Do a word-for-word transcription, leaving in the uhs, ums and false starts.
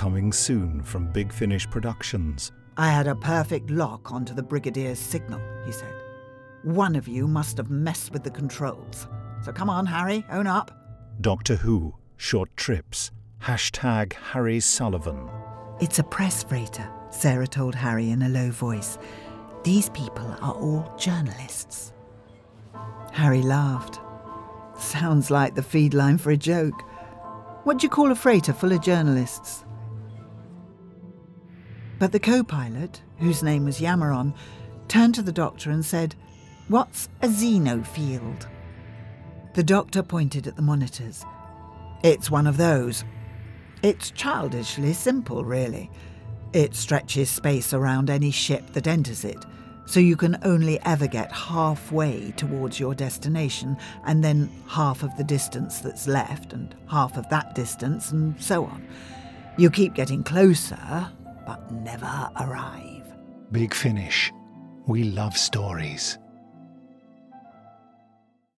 coming soon from Big Finish Productions. I had a perfect lock onto the Brigadier's signal, he said. One of you must have messed with the controls. So come on, Harry, own up. Doctor Who, Short Trips, hashtag Harry Sullivan. It's a press freighter, Sarah told Harry in a low voice. These people are all journalists. Harry laughed. Sounds like the feed line for a joke. What do you call a freighter full of journalists? But the co-pilot, whose name was Yamaron, turned to the doctor and said, "What's a xenofield?" The doctor pointed at the monitors. "It's one of those. It's childishly simple, really. It stretches space around any ship that enters it, so you can only ever get halfway towards your destination, and then half of the distance that's left, and half of that distance, and so on. You keep getting closer, but never arrive." Big Finish. We love stories.